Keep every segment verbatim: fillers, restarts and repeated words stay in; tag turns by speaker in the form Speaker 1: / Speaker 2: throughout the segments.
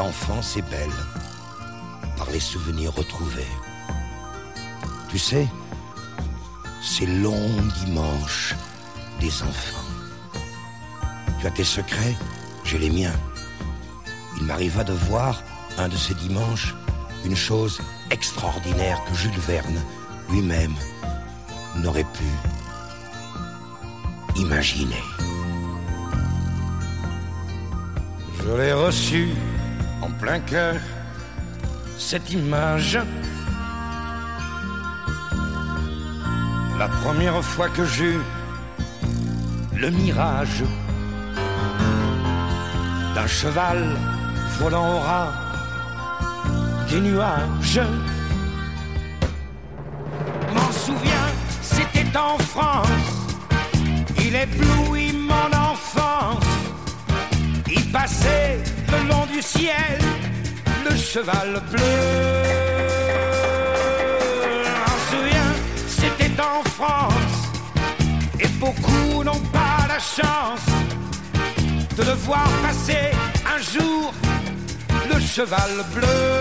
Speaker 1: l'enfance est belle par les souvenirs retrouvés. Tu sais, ces longs dimanches des enfants. Tu as tes secrets, j'ai les miens. Il m'arriva de voir, un de ces dimanches, une chose extraordinaire que Jules Verne, lui-même, n'aurait pu imaginer. Je l'ai reçu en plein cœur, cette image. La première fois que j'eus le mirage d'un cheval volant au ras des nuages. M'en souviens, c'était en France. Il éblouit mon enfance. Il passait le long du ciel, le cheval bleu. M'en souviens, c'était en France. Et beaucoup n'ont pas la chance de le voir passer un jour, le cheval bleu.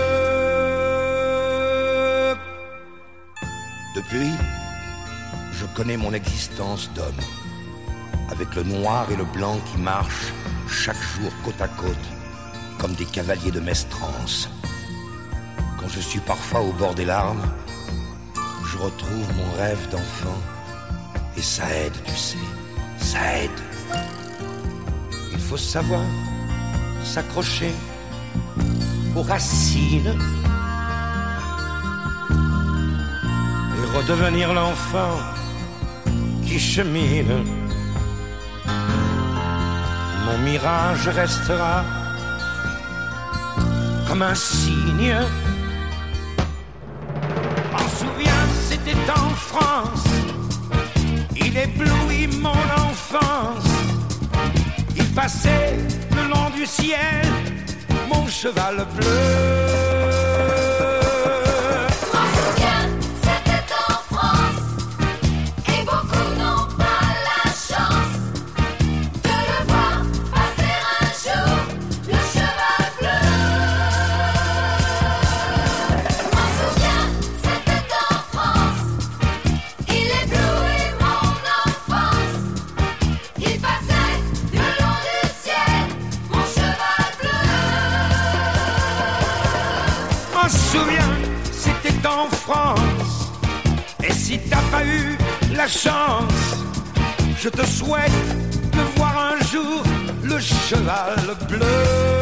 Speaker 1: Depuis, je connais mon existence d'homme, avec le noir et le blanc qui marchent chaque jour côte à côte, comme des cavaliers de Mestrance. Quand je suis parfois au bord des larmes, je retrouve mon rêve d'enfant, et ça aide, tu sais, ça aide. Il faut savoir s'accrocher aux racines et redevenir l'enfant qui chemine. Mon mirage restera comme un signe. M'en souviens, c'était en France. Il éblouit mon enfance. Il passait le long du ciel, mon cheval bleu.
Speaker 2: M'en souviens, c'était en France. Et beaucoup n'ont pas la chance de le voir passer un jour, le cheval bleu. M'en souviens, c'était en France. Il éblouit mon enfance. Il passait le long du ciel, mon cheval bleu.
Speaker 1: M'en souviens, c'était en France. Et si t'as pas eu la chance, je te souhaite de voir un jour le cheval bleu.